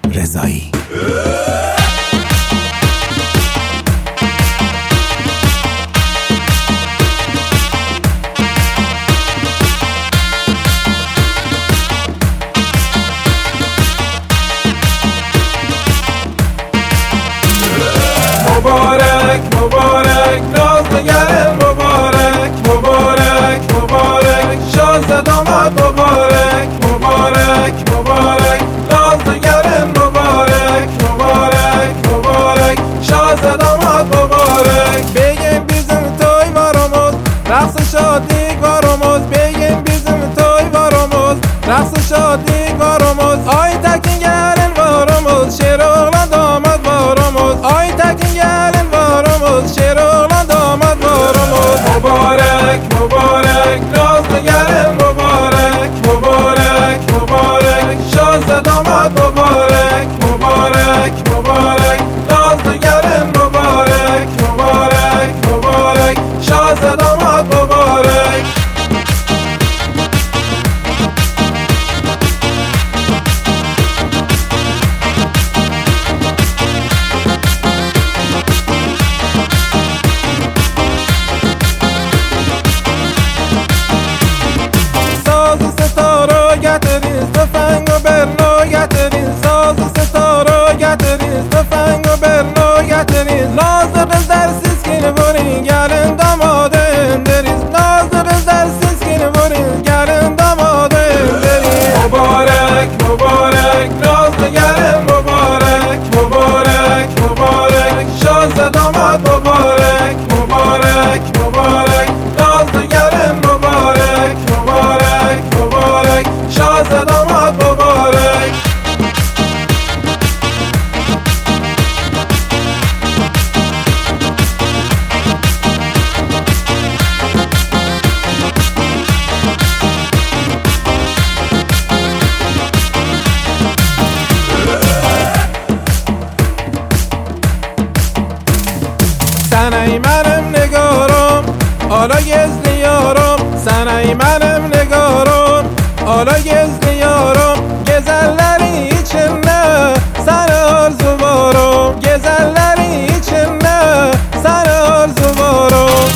رضایی. مبارک مبارک نازنگر مبارک مبارک مبارک شازده داماد مبارک مبارک مبارک نازنگر مبارک مبارک مبارک شازده داماد مبارک بگیم bizim toy varımız raqs şadlik varımız begim bizim toy varımız raqs şadlik varımız Aytekin gelin varımız Şeroğlan damat varımız Aytekin gelin varımız Şeroğlan damat varımız Mübarek mübarek nazlı gelin mübarek mübarek mübarek şazde damat mübarek mübarek mübarek nazlı gelin mübarek mübarek mübarek şazde damat mübarek تفنگ و برنو گترین ساز و ستاره گترین تفنگ و برنو گترین نازده درسیز که نبورین گلن داماده اندریز نازده درسیز که نبورین گلن داماده اندریز مبارک مبارک نازده گلن مبارک مبارک مبارک شازده داماد مبارک مبارک مبارک نازده گلن مبارک مبارک مبارک شازده داماد مبارک سنای منم نگارم حالا گزلی یارم سنای منم نگارم حالا گزلی یارم گزلleri içinde sana arzu varım Gezelleri içinde sana arzu varım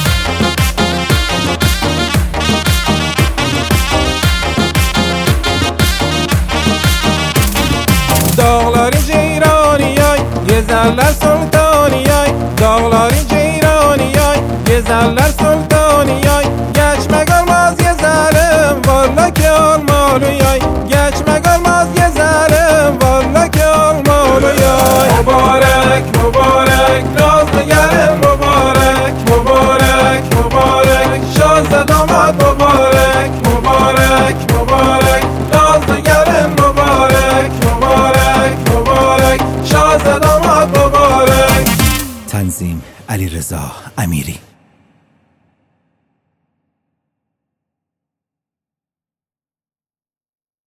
Dağları ceyraniyay Gezeller sultaniyay Dağları ceyraniyay Gezeller sultaniyay Geçmek olmaz gezelim Valla ki olmalıyay Geçmek olmaz gezelim Valla ki olmalıyay Mübarek mübarek nazlı gelin mübarek Mübarek mübarek şazde damat mübarek Mübarek mübarek nazlı gelin mübarek Mübarek mübarek şazde damat mübarek تنظیم علیرضا امیری.